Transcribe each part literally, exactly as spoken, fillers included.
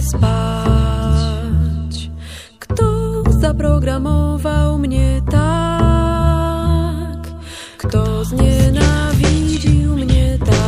spać. Kto zaprogramował mnie tak? Kto znienawidził mnie tak?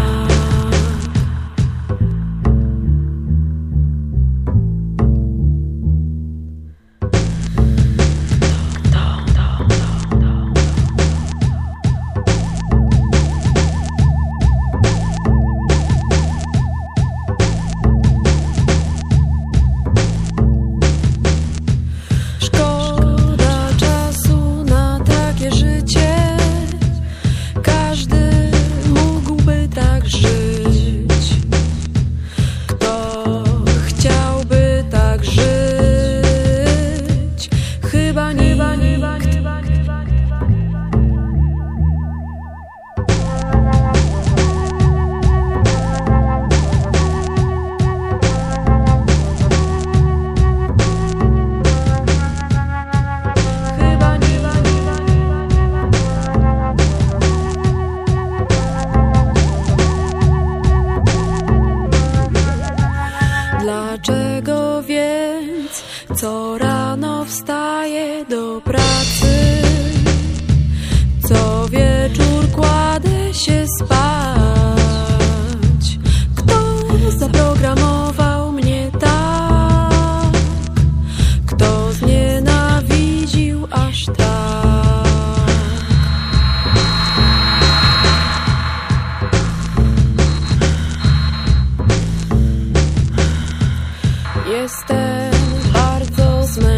Dlaczego więc co rano wstaję do pracy, co wieczór kładę się spać? Kto zaprogramował mnie tak? Kto znienawidził aż tak? Jestem